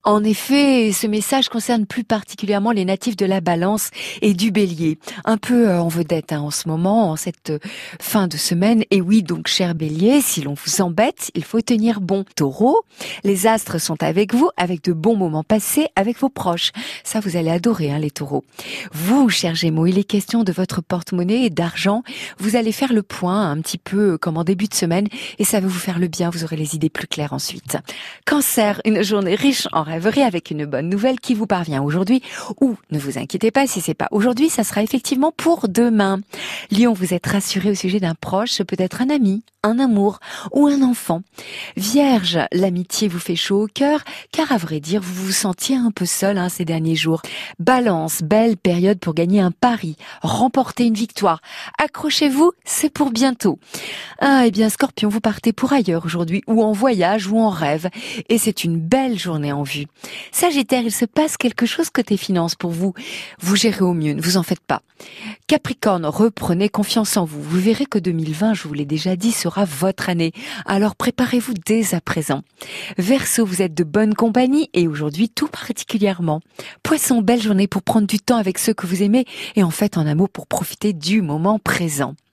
En effet, ce message concerne plus particulièrement les natifs de la Balance et du Bélier. Un peu en vedette en ce moment, en cette fin de semaine. Et oui, donc, cher Bélier, si l'on vous embête, il faut tenir bon. Taureau, les astres sont avec vous, avec de bons moments passés avec vos proches. Ça, vous allez adorer, les taureaux. Vous, cher Gémeaux, il est question de votre porte-monnaie et d'argent. Vous allez faire le point un petit peu comme en début de semaine et ça va vous faire le bien. Vous aurez les idées plus claires ensuite. Cancer, une journée riche en rêverie avec une bonne nouvelle qui vous parvient aujourd'hui, ou ne vous inquiétez pas, si c'est pas aujourd'hui, ça sera effectivement pour demain. Lion, vous êtes rassuré au sujet d'un proche, peut-être un ami, un amour ou un enfant. Vierge, l'amitié vous fait chaud au cœur, car à vrai dire, vous vous sentiez un peu seul ces derniers jours. Balance, belle période pour gagner un pari, remporter une victoire. Accrochez-vous, c'est pour bientôt. Eh bien, Scorpion, vous partez pour ailleurs aujourd'hui, ou en voyage, ou en rêve, et c'est une belle journée en vue. Sagittaire, il se passe quelque chose côté finances pour vous. Vous gérez au mieux, ne vous en faites pas. Capricorne, reprenez confiance en vous. Vous verrez que 2020, je vous l'ai déjà dit, sera votre année. Alors préparez-vous dès à présent. Verseau, vous êtes de bonne compagnie et aujourd'hui tout particulièrement. Poisson, belle journée pour prendre du temps avec ceux que vous aimez et en fait en un mot pour profiter du moment présent.